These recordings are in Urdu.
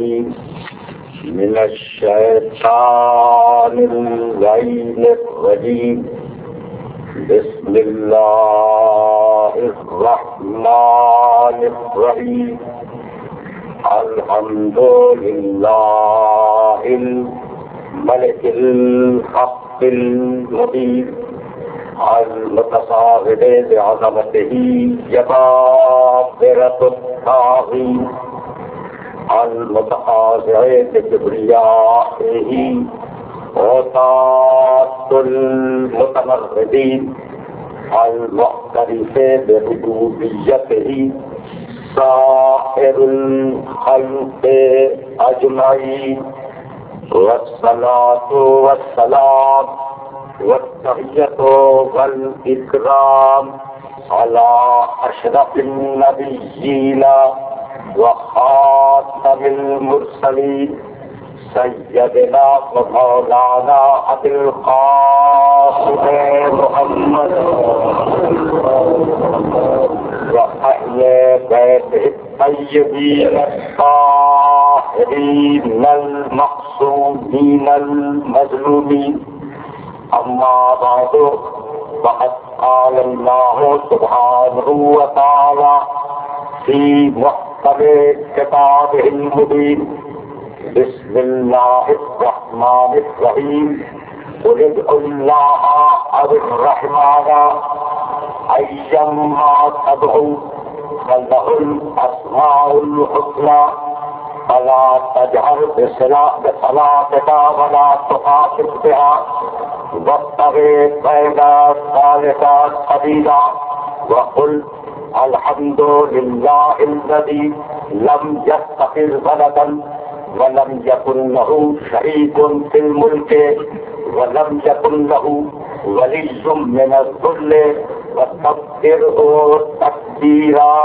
العليم من الشيطان اللعين الرجيم. بسم الله الرحمن الرحيم. الحمد لله الملك الحق المبين المتصاعد بعظمته جبابرة الطاغين المتخاضع بكبريائه عتاة المتمردين المعترف بربوبيته سائر الخلق أجمعين. والصلاة والسلام والتحية والإكرام على أشرف النبيين وخاتم المرسلين سيدنا ومولانا أبي القاسم محمد وأهل بيته الطيبين الطاهرين المقصودين المظلومين. أما بعد فقد قال الله سبحانه وتعالى في محكم كتابه المبين. بسم الله الرحمن الرحيم. قل ادعوا الله أو الرحمن أيما تدعوا فله الأسماء الحسنى فلا تجهر بصلاتك ولا تخافت بها وابتغ بين ذلك سبيلا وقل الحمد لله الذي لم يتخذ ولدا ولم يكن له شريك في الملك ولم يكن له ولي من الذل وكبره تكبيرا.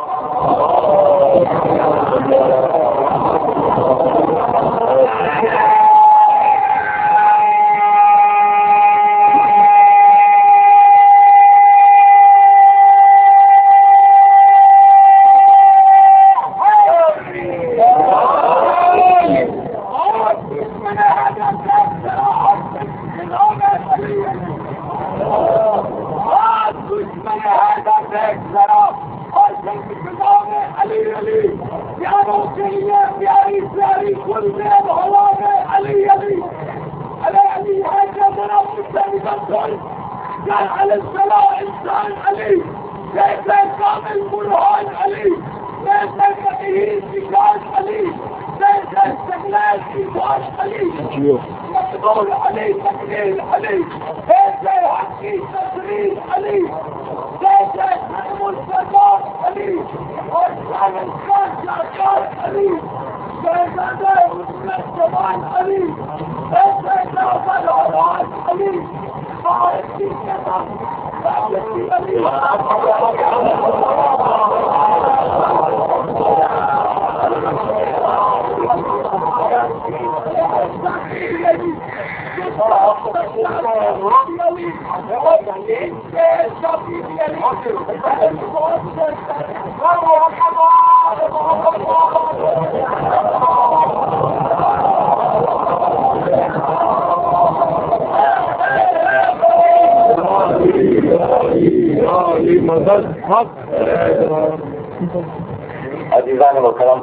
عزیزان محترم،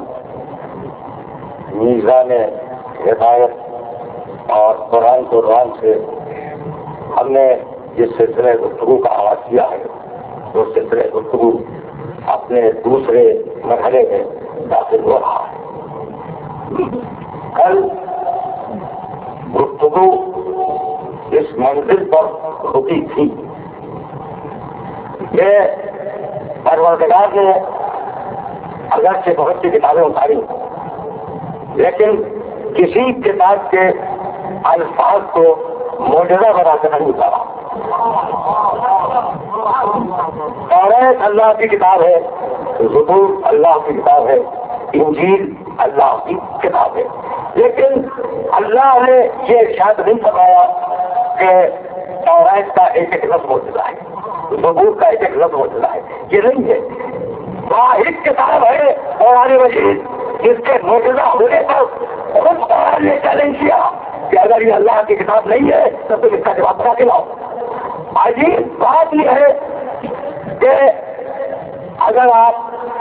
میزان ہدایت اور قرآن سے ہم نے جس سلسلے گفتگو کا آغاز کیا ہے وہ سلسلے گفتگو اپنے دوسرے مرحلے میں داخل ہو رہا ہے. کل گفتگو اس منزل پر رکی تھی کہ پروردگار نے اگرچہ بہت سی کتابیں اتاری لیکن کسی کتاب کے الفاظ کو معجزہ بنا کر نہیں اتارا. توریت اللہ کی کتاب ہے، زبور اللہ کی کتاب ہے، انجیل اللہ کی کتاب ہے، لیکن اللہ نے یہ ارشاد نہیں فرمایا کہ توریت کا ایک لفظ معجزہ ہے، زبور کا ایک لفظ معجزہ ہے. یہ نہیں ہے. واحد کتاب ہے قرآن مجید، جس کے موجودہ ہونے پر خود قرآن نے چیلنج کیا کہ اگر یہ اللہ کی کتاب نہیں ہے تو تم اس کا جواب بتا کے لاؤ. عجیب بات یہ ہے کہ اگر آپ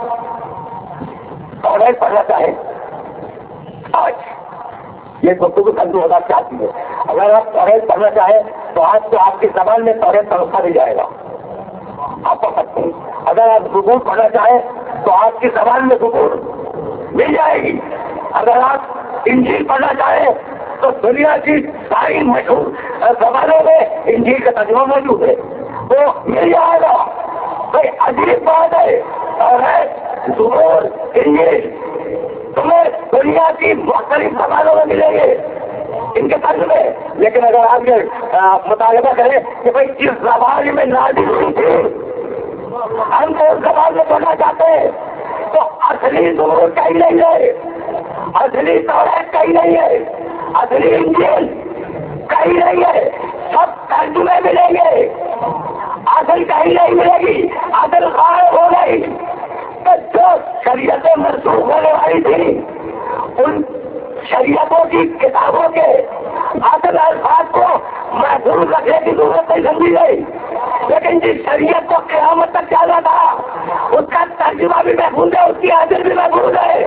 توریت پڑھنا چاہیں، آج یہ گفتگو سن 2004 کی ہے، اگر آپ توریت پڑھنا چاہیں تو آج تو آپ کی زبان میں توریت کا نسخہ مل جائے گا، آپ پڑھ سکتے ہیں. اگر آپ زبور پڑھنا چاہیں تو آپ کی زبان میں زبور مل جائے گی. اگر آپ انجیل پڑھنا چاہیں تو دنیا کی ساری مشہور زبانوں میں انجیل کا ترجمہ موجود ہے، وہ مل جائے گا. بھائی عجیب بات ہے، توریت، زبور، انجیل تمہیں دنیا کی مختلف زبانوں میں ملیں گے ان کے ترجمے. لیکن اگر آپ یہ مطالبہ کریں کہ بھائی جس زبان میں نازل ہوئی تھی ہم تو اس زبان میں پڑھنا چاہتے ہیں، تو اصلی زبور کہیں نہیں ہے، اصلی توریت کہیں نہیں ہے، اصلی انجیل کہیں نہیں ہے، سب ترجمے ملیں گے، اصل کہیں نہیں ملے گی، اصل غائب ہو گئی. تو جو شریعتیں منسوخ ہونے والی تھی ان شریعتوں کی کتابوں کے اصل الفاظ کو محفوظ رکھنے کی ضرورت نہیں سمجھی گئی، لیکن جس شریعت کو قیامت تک جانا تھا اس کا ترجمہ بھی محفوظ ہے، اس کی حاضر بھی محفوظ ہے.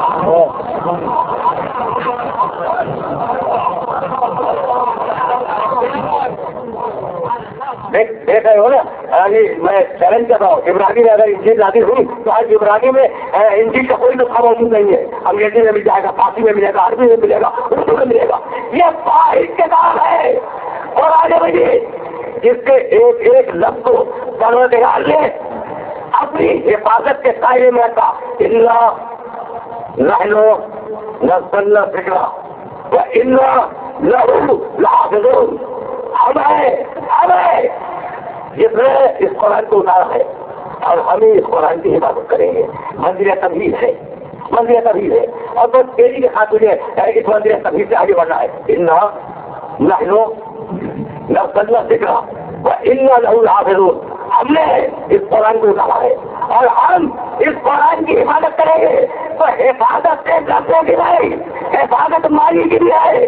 دیکھ رہے ہو نا، میں چیلنج کر رہا ہوں، عبرانی میں اگر انجیل نازل ہوئی تو آج عبرانی میں انجیل کا کوئی نسخہ موجود نہیں ہے. انگریزی میں مل جائے گا، فارسی میں ملے گا، عربی میں ملے گا، اردو میں ملے گا. یہ واحد کتاب ہے اور آگے بڑھیے جس کے ایک ایک لفظ کو پروردگار نے اپنی حفاظت کے دائرے میں رکھا. انا نحن نزلنا الذکر وانا لہ لحافظون. ہمیں جس نے اس قرآن کو اتارا ہے اور ہمیں اس قرآن کی حفاظت کریں گے. منزل تبدیل ہے، منزل تبدیل ہے، اور بہت تیزی کے ساتھ مجھے اس منزل تبدیل سے آگے بڑھنا ہے. انا نحن نزلنا الذکر وانا لہ لحافظون. ہم نے اس قرآن کو اتارا ہے اور ہم اس قرآن کی حفاظت کریں گے. تو حفاظت سے لفظوں کی نہیں، حفاظت مالی کی بھی ہے.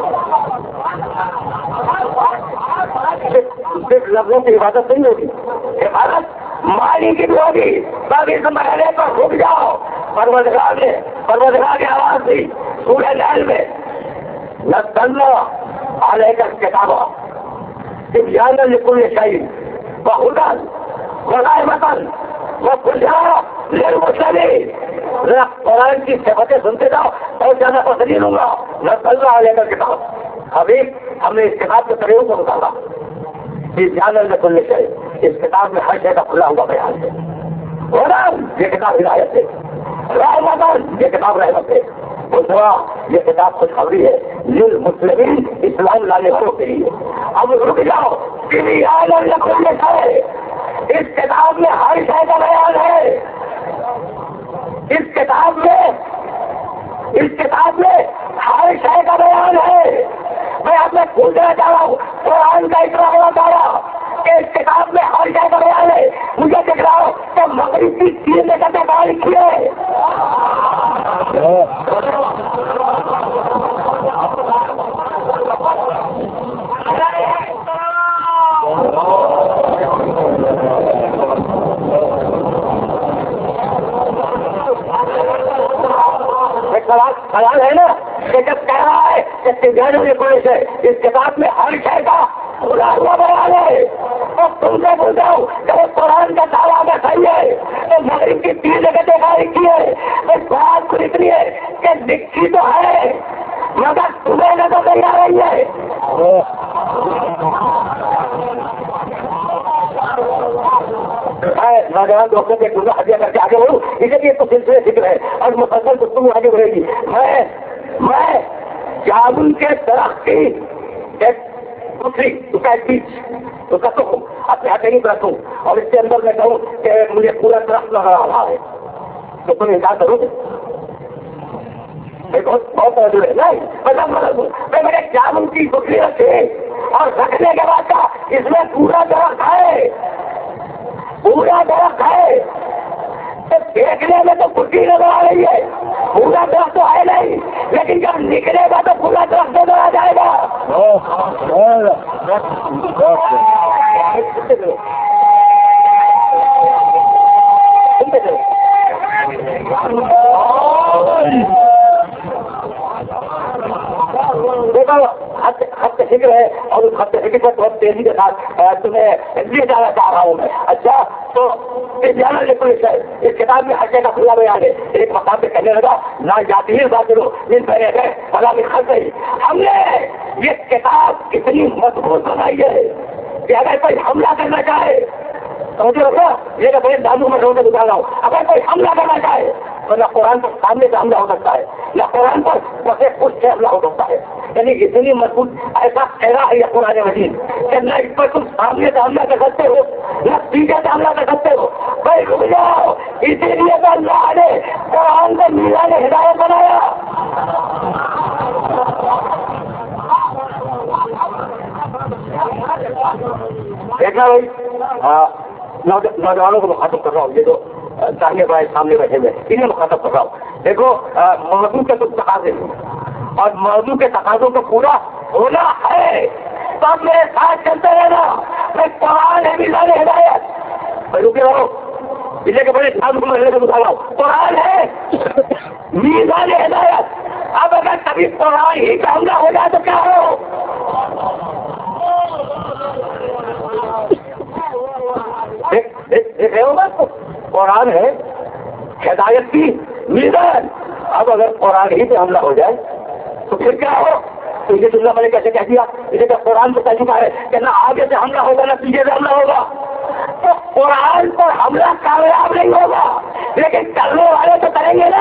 صرف لفظوں کی حفاظت نہیں ہوگی، حفاظت مالی کی بھی ہوگی. باقی اس مرحلے پر رک جاؤ. پروردگار کی آواز دی سورہ نحل میں نزلنا علیک الکتاب تبیانا لکل شیء وہدی ورحمۃ وبشریٰ للمسلمین. قرآن کی صفتیں سنتے جاؤ اور زیادہ تسلیم ہوں گا. نزلنا علیک الکتاب، حبیب ہم نے اس کتاب کے طریقوں کو اتارا. تبیانا لکل شیء، اس کتاب میں ہر شے کا کھلا ہوا بیان ہے. یہ کتاب ہدایت ہے. رحمت، یہ کتاب رحمت ہے. بشریٰ، یہ کتاب خوشخبری ہے. للمسلمین، اسلام لانے والوں کے لیے. اب رک جاؤ. تبیانا لکل شیء، اس کتاب میں ہر شے کا بیان ہے. اس کتاب میں ہر شے کا بیان ہے. میں آپ میں پوچھنا چاہ رہا ہوں، قرآن کا اتنا بڑا دعویٰ کہ اس کتاب میں ہر شے کا بیان ہے. مجھے دکھ رہا ہو کہ مغرب کی چیز نے کہتے باہر لکھی ہے. سوال ہے نا کہ جب کہہ رہا ہے کہ تبیانا لکل شیء، اس کتاب میں ہر شے کا کھلا ہوا بیان ہے، اور تم سے پوچھتا ہوں کہ قرآن کا دعویٰ اگر صحیح ہے تو مغرب کی 3 جگہ دیکھا لکھی ہے. بات کو اتنی ہے کہ لکھی تو ہے مگر تمہیں نظر نہیں آ رہی ہے. نوجوان دوستوں کے ہدیہ کر کے آگے بڑھوں، اسی لیے تو سلسلے ذکر ہے اور مسلسل گفتگو آگے بڑھے گی. میں جامن کے درخت کی ایک پتری، اس کا ایک بیج، اس کا تخم اپنے ہتھیلی پر رکھوں اور اس کے اندر میں کہوں کہ مجھے پورا درخت نظر آ رہا ہے تو تم انکار کرو گے؟ بہت ہے نہیں. میں میرے جامن کی پتری رکھی اور رکھنے کے بعد کا اس میں پورا درخت ہے، پورا درخت ہے. تو دیکھنے میں تو پتری نظر آ رہی ہے پورا درخت تو ہے نہیں، لیکن جب نکلے گا تو پورا درخت نظر آ جائے گا. دیکھو خط فکر ہے اور اس خط فکر کو بہت تیزی کے ساتھ تمہیں لے جانا چاہ رہا ہوں میں. اچھا تو اس کتاب میں ہر جگہ کھلا بیان ہے. ایک مقام پہ کہنے لگا نہ جاتی ہے بات کرو جن پہلے گئے بلا بھی خط نہیں. ہم نے یہ کتاب کتنی مضبوط بنائی ہے کہ اگر کوئی حملہ کرنا چاہے سمجھے ہوگا یہ کہ بھائی دادو میں روزے بتا رہا ہوں، اگر کوئی حملہ کرنا چاہے تو نہ قرآن پر سامنے سے حملہ ہو سکتا ہے نہ قرآن پر بسے کچھ سے حملہ ہو سکتا ہے. یعنی اتنی مضبوط ایسا چہرہ ہے یہ قرآن مجید کہ نہ اس پر تم سامنے سے حملہ کر سکتے ہو نہ پیچھے سے حملہ کر سکتے ہو. بھائی رک جاؤ، اسی لیے تو اللہ نے قرآن کو میزان ہدایت بنایا. دیکھنا بھائی نوجوانوں کو مخاطب کر رہا ہوں، یہ تو داہنے بائیں سامنے بیٹھے ہوئے انہیں مخاطب کر رہا ہوں. دیکھو موضوع کے کچھ تقاضے اور موضوع کے تقاضوں کو پورا ہونا ہے تب میرے ساتھ چلتے رہنا. میں قرآن ہے میزان ہدایت. رکے رہو اسے کہ بڑے دھیان کو میں بتا رہا ہوں قرآن ہے میزان ہدایت. اب اگر کبھی قرآن ہی کا حملہ ہو جائے تو کیا ہو؟ دیکھ رہے ہو بات کو قرآن ہے ہدایت کی میزان. اب اگر قرآن ہی پہ حملہ ہو جائے تو پھر کیا ہو؟ تو یہ اللہ میں نے کیسے کہہ دیا اسے کہ قرآن کو کہہ چکا ہے کہ نہ آگے سے حملہ ہوگا نہ پیچھے سے حملہ ہوگا. تو قرآن پر حملہ کامیاب نہیں ہوگا لیکن کرنے والے تو کریں گے نا.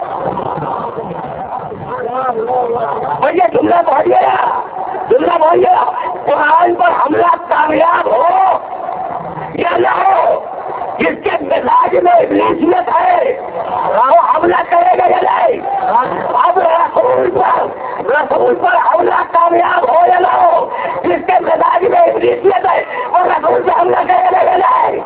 اور یہ جملہ بہت گیا قرآن پر حملہ کامیاب ہو یا نہ ہو جس کے مزاج میں ابلیسیت ہے وہ حملہ کرے گا یا نہیں. اب رسول پر حملہ کامیاب ہو یا نہ ہو جس کے مزاج میں ابلیسیت ہے وہ رسول سے حملہ کرے گا یا نہیں.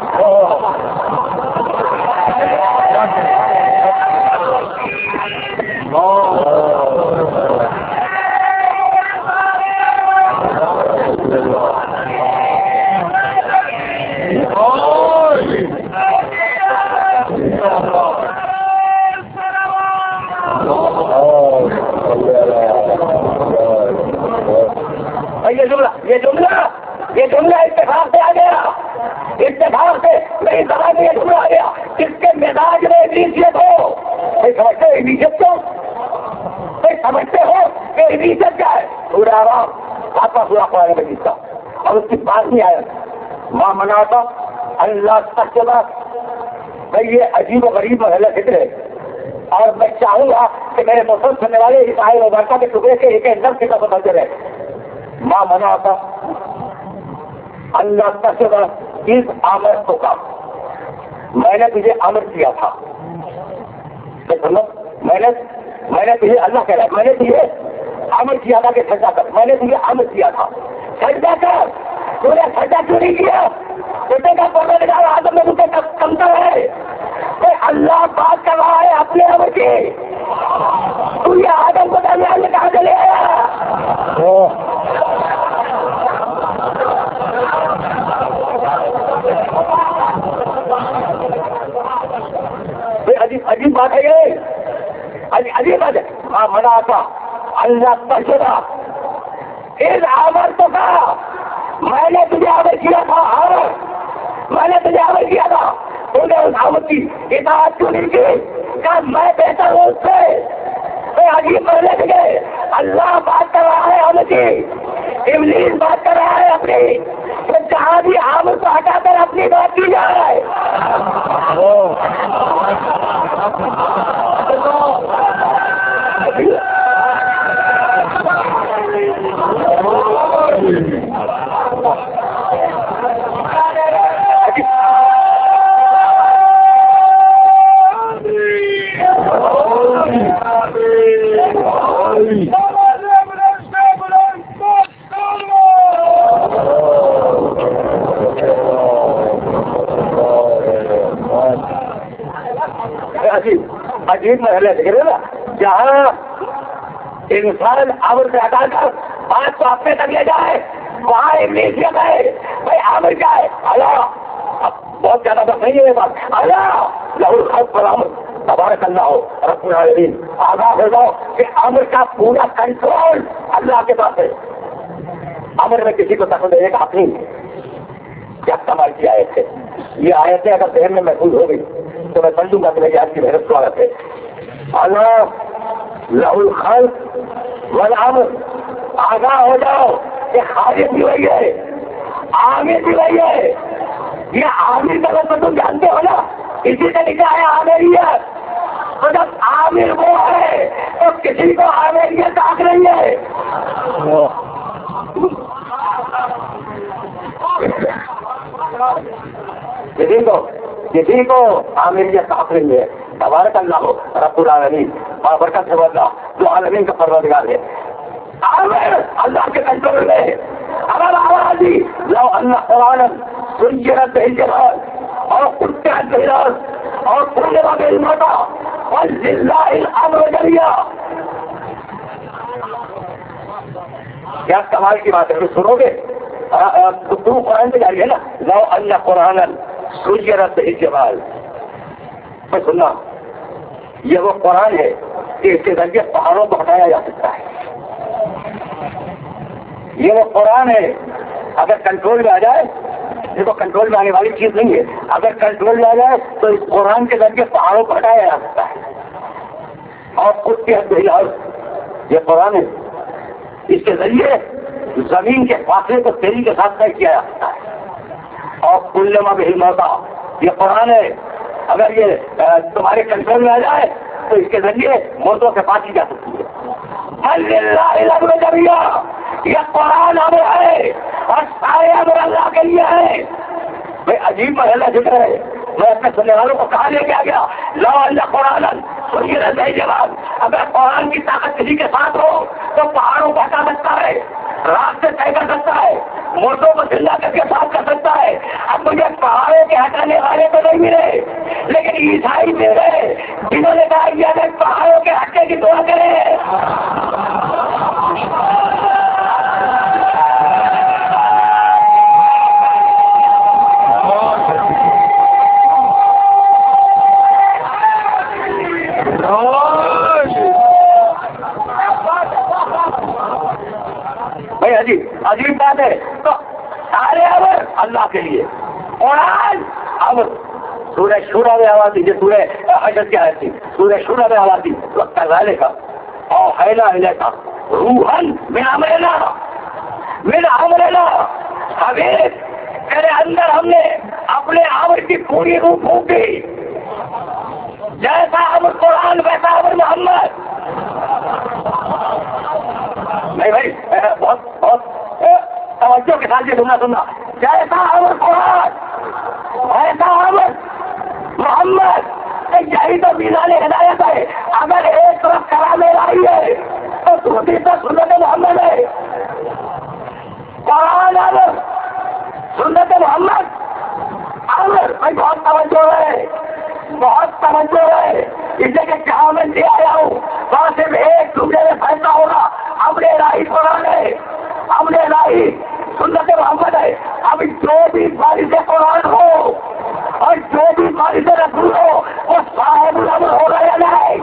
یہ جملہ اتفاق سے آ گیا. اتفاق سے میری زبان میں یہ جملہ آ گیا جس کے مزاج میں ابلیسیت ہو. سمجھتے ہو ابلیسیت کو؟ سمجھتے ہو کہ ابلیسیت کیا ہے؟ پورا آرام آپ کا پورا قرآن مجید کا اور اس کی بات نہیں آیا ماں مناتا اللہ تک کے بعد. بھائی یہ عجیب و غریب محلہ ذکر ہے اور میں چاہوں گا کہ میرے مسلم سننے والے اس آئے مبارکہ کے ٹکڑے کے ایک اندر سے کا منظر ہے. ماں مناتا اللہ تک کے بعد اس آمر کو کا میں نے تجھے امر کیا تھا. میں نے تجھے اللہ کہہ رہا میں نے تجھے امر کیا تھا کہ سجدہ کر. میں نے تجھے امر کیا تھا سجدہ کر. تو نے سجدہ کیوں نہیں کیا؟ بیٹے کا پڑھنے لگا آدم میں مجھے کمتر ہے. اللہ بات کر رہا ہے اپنے امر کی. تو یہ آدم کو درمیان میں کہاں چلے آیا؟ عجیب بات ہے یہ عجیب بات ہے. ہاں منا تھا اللہ تشدہ اس آمر تو کہا میں نے تجھے آمر کیا تھا. میں نے تجھے آمر کیا تھا تو نے اس آمر کی اطاعت کیوں نہیں کی کہ میں بہتر ہوں اس سے. عجیب پہلے بھی گئے اللہ بات کر رہا ہے ہم کی ابلیس بات کر رہا ہے اپنی. تو جہاں بھی آمر کو ہٹا کر اپنی بات کی جائے. عجیب محل ہے نا جہاں انسان امر سے ہٹا کر بات کو اپنے تک لے جائے وہاں ایک میزیت ہے. بھائی امر کیا ہے؟ اللہ. بہت زیادہ بس نہیں ہے یہ بات. اللہ لہو الخلق والامر تبارک اللہ ہو رب العالمین. آگاہ ہو جاؤ کہ امر کا پورا کنٹرول اللہ کے پاس ہے. امر میں کسی کو دخل دینے کا حق نہیں ہے. کیا کمال کی آیت ہے یہ. آیتیں اگر ذہن میں محفوظ ہو گئی تو میں سمجھوں گا کہ میری آج کی محنت سوالت ہے. اللہ لہو الخلق والامر. آگاہ ہو جاؤ کہ خالق بھی وہی ہے عامر بھی وہی ہے. یہ عامر کا لفظ تم جانتے ہو نا, اسی سے لکھا ہے عامریت. تو جب عامر وہ ہے تو کسی کو عامریت حق نہیں ہے. کسی کو عامریت حق نہیں ہے. تبارک اللہ ہو رب العالمین. برکت ہے اللہ جو عالمین کا پروردگار ہے. عامر اللہ کے کنٹرول میں ہے. اگر آواز دی لو اللہ قرآن سنجرت الجبال اور قطعت الارض اور قلب بالموتى وللہ الامر جميعا. کیا کمال کی بات ہے. سنو گے تو قرآن میں جاری ہے نا لو اللہ قرآن سنجرت الجبال. میں سننا یہ وہ قرآن ہے کہ اس کے ذریعے پہاڑوں کو ہٹایا جا سکتا ہے. یہ وہ قرآن ہے اگر کنٹرول میں آ جائے. دیکھو کنٹرول میں آنے والی چیز نہیں ہے. اگر کنٹرول میں آ جائے تو اس قرآن کے ذریعے پہاڑوں کو ہٹایا جا سکتا ہے. اور خود کی حد یہ قرآن ہے اس کے ذریعے زمین کے فاصلے کو تیزی کے ساتھ طے کیا جا سکتا ہے. اور کلما بہل موتا یہ قرآن ہے اگر یہ تمہارے کنٹرول میں آ جائے تو اس کے ذریعے موتوں سے پاکی جا سکتی ہے. یہ قرآن امر ہے اور سارے امر اللہ کے لیے ہے. بھائی عجیب محلہ ذکر ہے. میں اپنے سننے والوں کو کہا لے کے آ گیا لو اللہ قرآن سنجرت الجبال. اگر قرآن کی طاقت کسی کے ساتھ ہو تو پہاڑوں کو ہٹا سکتا ہے, راستے طے کر سکتا ہے, موٹوں کو زندہ کر کے صاف کر سکتا ہے. اب مجھے پہاڑوں کے ہٹانے والے تو نہیں ملے لیکن عیسائی ملے جنہوں نے کہا کہ اگر پہاڑوں کے ہٹنے کی دعا کرے. بھائی عجیب بات ہے. تو سارے امر اللہ کے لیے. قرآن امر. سورہ شورا میں آواز دیجیے. سورہ حجر کی آیت تھی. سورہ شورا میں آواز دی وقت ذالک اوحینا الیک روحا من امرنا من امرنا. ہمیں تیرے اندر ہم نے اپنے امر کی پوری روح پھونک دی. جیسا امر قرآن ویسا امر محمد. نہیں بھائی بہت بہت توجہ کے ساتھ یہ سننا. جیسا امر قرآن ایسا امر محمد. یہی تو میزان ہدایت ہے. اگر ایک طرف کلام الہی ہے تو دوسری طرف سنت محمد ہے. قرآن امر سنت محمد امر. بھائی بہت توجہ ہے بہت توجہ ہے. اسے کہ جہاں میں لے آیا ہوں وہاں صرف ایک ٹکڑے میں فیصلہ ہوگا. امر الہی قرآن ہے, امر الہی سنت محمد ہے. اب جو بھی بارش قرآن ہو اور جو بھی بارش رسول ہو وہ صاحب الامر ہوگا یا نہیں.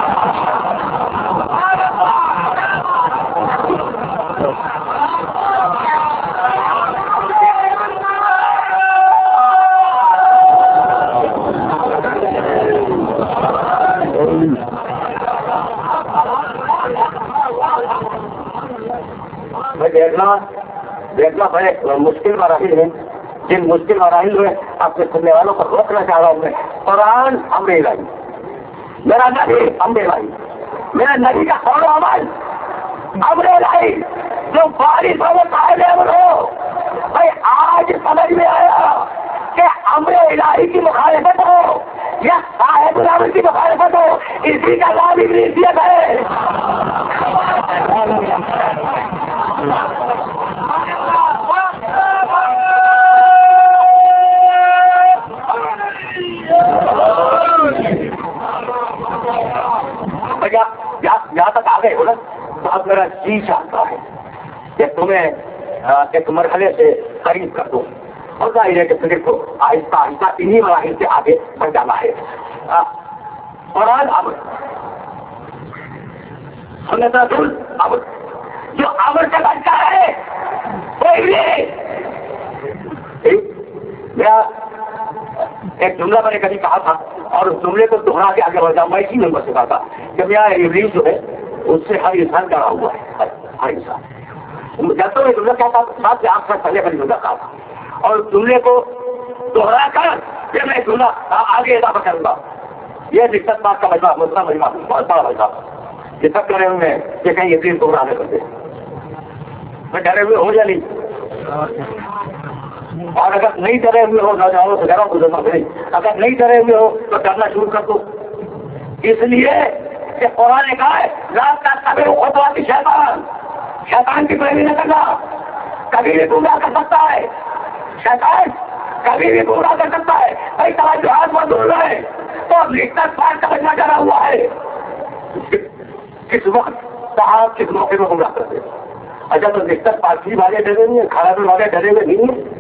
دیکھنا بڑے مشکل مراحل ہیں. جن مشکل مراحل میں اپنے سننے والوں کو روکنا چاہ رہا ہوں میں. قرآن امر الہی, میرا نبی امر الہی, میرا نبی کا قول و عمل امر الہی. جو بارش ہو وہ صاحب امر ہو. بھائی آج سمجھ میں آیا کہ امر الہی کی مخالفت ہو یا صاحب الامر کی مخالفت ہو اسی کا نام ابلیسیت ہے. گئے ہو نا تو اب میرا جی چاہتا ہے کہ تمہیں ایک مرحلے سے قریب کر دوں، اور ظاہر ہے کہ فکر کو آہستہ آہستہ انہی مراحل سے آگے بڑھ جانا ہے۔ قرآن امر سنت الامر، جو امر سے بچتا ہے کوئی میرا ایک جملہ میں نے کبھی کہا تھا اور اس جملے کو دوہرا کے آگے بڑھ جاؤں، میں اسی نمبر سے کہا تھا کہ میرا ابلیس جو ہے اس سے ہر انسان ڈرا ہوا ہے، ہر انسان۔ جب تو میں جملہ کہتا ساتھ سے آپ سے پہلے والی جملہ کہا تھا اور اس جملے کو دوہرا کر پھر میں جملہ آگے اضافہ کروں گا۔ یہ دقت بات کا مجمع مسئلہ مجمع بہت بڑا مجمع یہ سب کرے ہوئے ہیں کہ کہیں یقین کو نہ کرتے، میں ڈرے ہوئے ہو یا نہیں؟ اور اگر نہیں ڈرے ہوئے ہو نوجوانوں سے ڈرو گزرنا نہیں، اگر نہیں ڈرے ہوئے ہو تو ڈرنا شروع کر دو، اس لیے کہ قرآن نے کہا ہے رات کا کبھی خطوات شیطان کی پیروی نہ کرنا، کبھی بھی گمراہ کر سکتا ہے شیطان، کبھی بھی گمراہ کر سکتا ہے۔ بھائی توجہات میں دور رہے تو لکھت پار سمجھنا ڈرا ہوا ہے، کس وقت کہاں کس موقع میں گمراہ کرتے۔ اچھا تو لکھت پارسی والے ڈرے نہیں ہے، کھانا بھی والے ڈرے ہوئے نہیں ہے،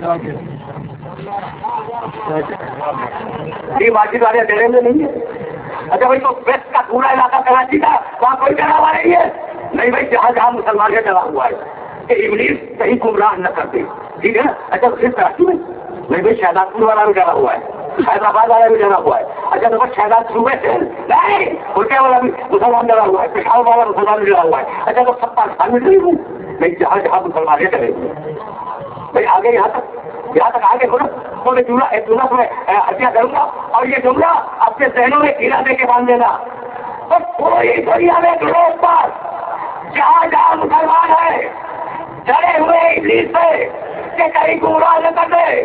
مارکیٹ والے ڈرے ہوئے نہیں ہے۔ اچھا بھائی تو ویسٹ کا پورا علاقہ کراچی کا وہاں کوئی ڈرا ہوا نہیں ہے؟ نہیں بھائی، جہاں جہاں مسلمان کا ڈرا ہوا ہے کہ ابلیس کہیں گمراہ نہ کرتے، ٹھیک ہے نا۔ اچھا صرف کراچی میں نہیں بھائی، شہزاد پور والا بھی ڈرا ہوا ہے، حیدرآباد والا بھی ڈرا ہوا ہے۔ اچھا تو شہزاد صوبے سے نہیں، الٹے والا بھی مسلمان ڈرا ہوا ہے، پشاور والا مسلمان بھی ڈرا ہوا ہے۔ اچھا تو سب پاکستان میں ڈری ہوئی نہیں، جہاں جہاں مسلمان ڈرے ہوئے بھائی آگے یہاں تک آگے بولو تو میں جملہ ایک جملہ میں ہتیا کروں گا اور یہ جملہ اپنے ذہنوں میں کیڑا دے کے باندھ دینا۔ تو پوری دنیا میں گروہ پر جہاں جہاں مسلمان ہے ڈرے ہوئے ابلیس سے کہ کہیں گمراہ نہ کر دے،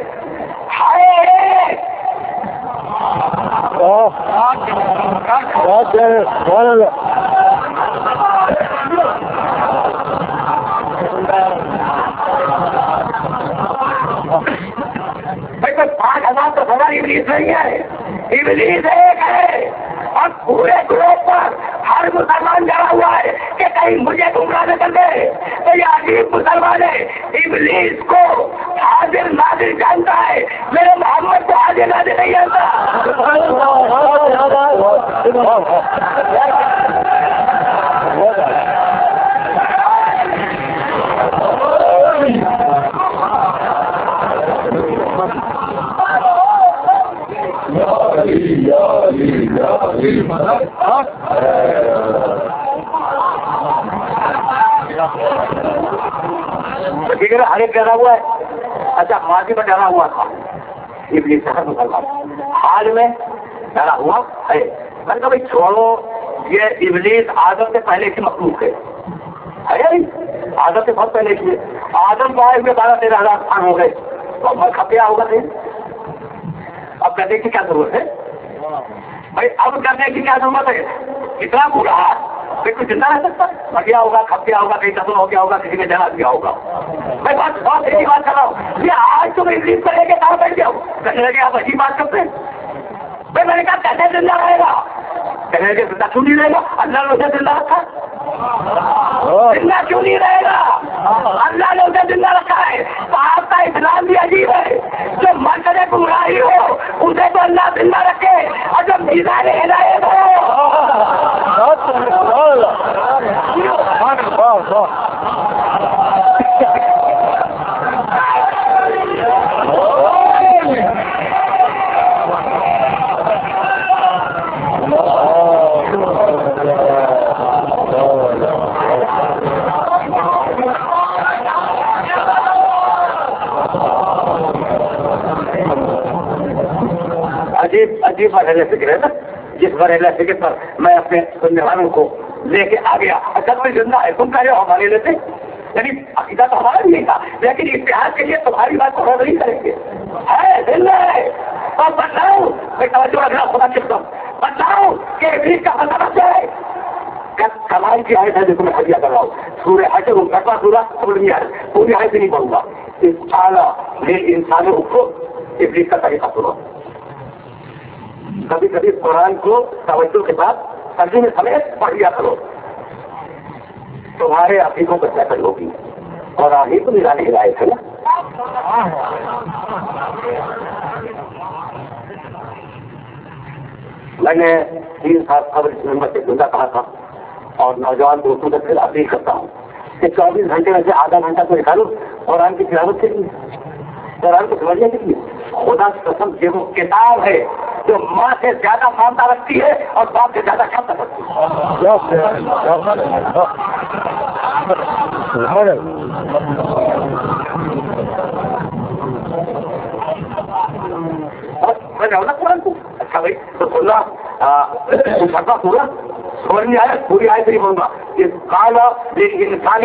بھائی کوئی 5,000 تو سوال ابلیس نہیں ہے، ابلیس ایک ہے اور پورے گروہ پر ہر مسلمان ڈرا ہوا ہے کہ کہیں مجھے گمراہ نہ کر دے۔ تو یہ عجیب مسلمان ہے، ابلیس کو حاضر ناظر جانتا ہے، میرے محمد کو حاضر ناظر نہیں جانتا۔ ٹھیک ہے نا، ہر ایک ڈرا ہوا ہے۔ اچھا ماضی میں ڈرا ہوا تھا ابلیس ہر مسلمان، حال میں ڈرا ہوا ہے۔ میں نے کہا بھائی چھوڑو، یہ ابلیس آدم سے پہلے کی مخلوق ہے آدم سے بہت پہلے کی ہے۔ آدم کو آئے ہوئے 12-13,000 سال ہو گئے، تو میں کھپیا ہوگا نہیں، اب کرنے کی کیا ضرورت ہے بھائی؟ اب کرنے کی کیا ضرورت ہے؟ اتنا برا کوئی کچھ زندہ رہ سکتا ہے؟ مر گیا ہوگا، کھپ گیا ہوگا، کہیں دفن ہو گیا ہوگا، کسی نے جلا دیا ہوگا۔ میں بہت ایسی بات کر رہا ہوں، یہ آج تم ابلیس کو لے کے کہاں بیٹھ جاؤ، کہنے لگے آپ اچھی بات کرتے ہیں بھائی۔ میں نے کہا کیسے زندہ رہے گا؟ کہنے لگے زندہ کیوں نہیں رہے گا؟ اللہ نے اسے زندہ رکھا، زندہ کیوں نہیں رہے گا؟ اللہ نے اسے زندہ رکھا ہے۔ تو آپ کا اسلام بھی عجیب ہے، جو مرکز گمراہی ہو اسے تو اللہ زندہ رکھے، اور جو میزان ہدایت ہو عجیب مرحلہ فکر ہے نا، جس مرحلہ فکر پر میں اپنے سننے والوں کو لے کے آ گیا۔ اچھا کوئی زندہ ہے، تم کہہ رہے ہو ہمارے لیتے، یعنی عقیدہ تو ہمارا بھی نہیں تھا، لیکن اتحاد کے لیے تمہاری بات کو رد نہیں کریں گے، ہے زندہ ہے۔ اور بتاؤ میں توجہ رکھنا، خدا چپتا ہوں، بتاؤ کہ ابلیس کا مسئلہ جائے کمال کی آیت ہے جس کو میں حجیہ کر رہا ہوں، سورہ حشر گھٹنا سورہ پوری آیت نہیں پڑھوں گا، انسانوں کو ابلیس کا طریقہ سنو۔ کبھی کبھی قرآن کو توجہ کے ساتھ ترجمے سمیت پڑھ لیا کرو، تمہارے عقیدوں پر سیکل ہوگی. اور آگے تو نظام ہدایت ہے نا. میں نے 3 سال قبل اس نمبر سے گزرا کہا تھا اور نوجوان دوستوں سے پھر اپیل کرتا ہوں کہ 24 گھنٹے میں سے آدھا گھنٹہ تو نکالو قرآن کی تلاوت کے لیے, قرآن کو سمجھنے کے لیے. خدا کی قسم یہ وہ کتاب ہے جو ماں سے زیادہ مانتا رکھتی ہے اور باپ سے زیادہ شامتا رکھتی ہے. میں جاؤں نا قرآن کو. اچھا بھائی تو سننا پورا سمجھ نہیں آیا, پوری آیت نہیں بولوں گا. کالا انسان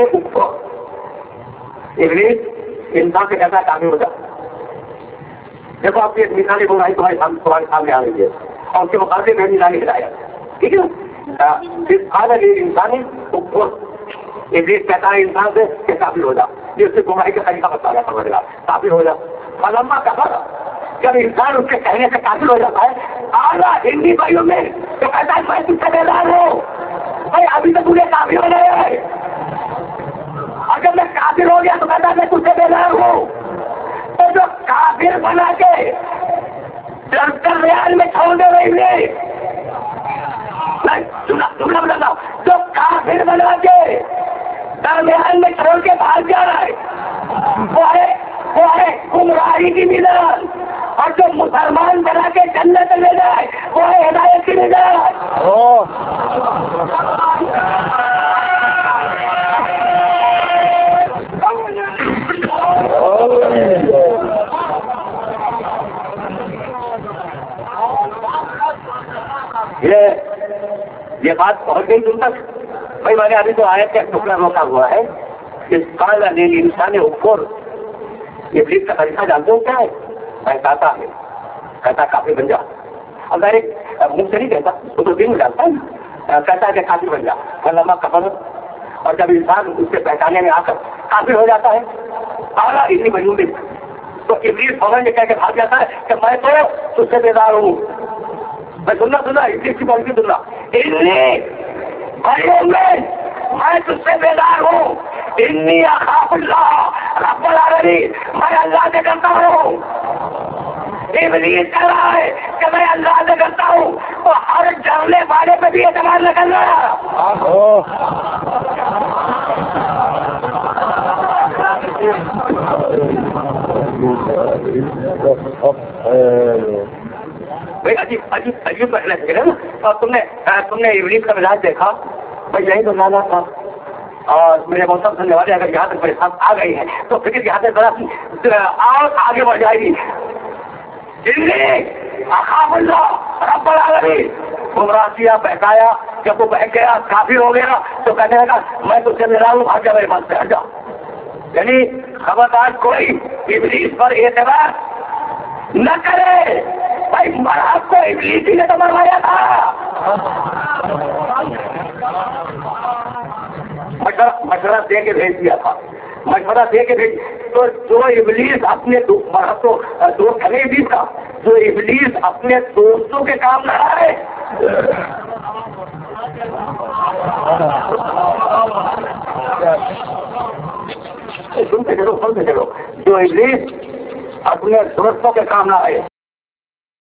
ابلیس انسان سے کہتا ہے کافی ہو جا. دیکھو آپ کی ایک مثالی بنائی تمہارے سامنے آ رہی ہے اور اس کے مقابلے میں نظامی ہدایت. ٹھیک ہے نا. انسانی ابلیس کہتا ہے انسان سے کہ کافی ہو جا. یہ اس سے گمراہی کا طریقہ بتا رہا سمجھ گا. کافی ہو جا فلما کفر. جب انسان اس کے کہنے سے کافر ہو جاتا ہے اعلیٰ ہندی بھائیوں میں تو کہتا ہے میں تجھ سے بیدار ہوں بھائی ابھی تو تجھے کافی ہو گیا ہے. اور جب میں کافر ہو گیا تو کہتا ہے میں تجھ سے بیدار ہوں. تو جو کافر بنا کے درمیان میں چھوڑ دے رہی ہے بتاتا ہوں, جو کافر بنا کے درمیان میں چھوڑ کے بھاگ جا رہا ہے وہ ہے گمراہی کی مثال. اور جو مسلمان بنا کے جنت لے جائے وہ ہے ہدایت کی مثال. یہ بات پہنچ گئی تم تک بھائی. میں نے ابھی تو آیت کا ٹکڑا روکا ہوا ہے. اس کال انسان اوپر یہ بلیف کا طریقہ جانتے ہو کیا ہے؟ میں کہتا ہے کہتا کافی بن جا. اب میں منہ سے نہیں کہتا, وہ تو دن میں ڈالتا ہے. کہتا ہے کہ کافی بن جا فلما کفر. اور جب انسان اس سے پہچانے میں آ کر کافی ہو جاتا ہے اعلیٰ اتنی مجبوری تو ابلیس فوراً یہ کہہ کے بھاگ جاتا ہے کہ میں تو تجھ سے بیدار ہوں. میں سننا ابلیس کی بات کی سننا. میں تجھ سے بیدار ہوں. انی اخاف اللہ رب العالمین. میں اللہ سے ڈرتا ہوں. ابلیس کہہ رہا ہے کہ میں اللہ سے ڈرتا ہوں تو ہر ڈرنے والے پہ بھی اعتماد نہ کرنا. عجیب پہلے نا. اور تم نے ابلیس کا مزاج دیکھا بھائی یہی تو لانا تھا. اور میرے موسم سننے والے اگر یہاں تک میرے ساتھ آ گئی ہے تو فکر کی حادث ذرا اور آگے بڑھ جائے گی. اخاف اللہ رب العالمین. گمراہ کیا بہکایا, جب وہ بہک گیا کافی ہو گیا تو کہنے لگا میں تجھ سے ملا ہوں بھاگ جا میرے پاس سے ہٹ جا. یعنی خبردار کوئی ابلیس پر اعتبار نہ کرے. بھائی مراد کو ابلیس ہی نے تو مروایا تھا. مشورہ دے کے بھیج دیا تھا. مشورہ دے کے بھیج تو جو ابلیس اپنے دوست نہیں تھا, جو ابلیس اپنے دوستوں کے کام نہ آئے. سنتے چلو جو ابلیس اپنے دوستوں کے کام نہ آئے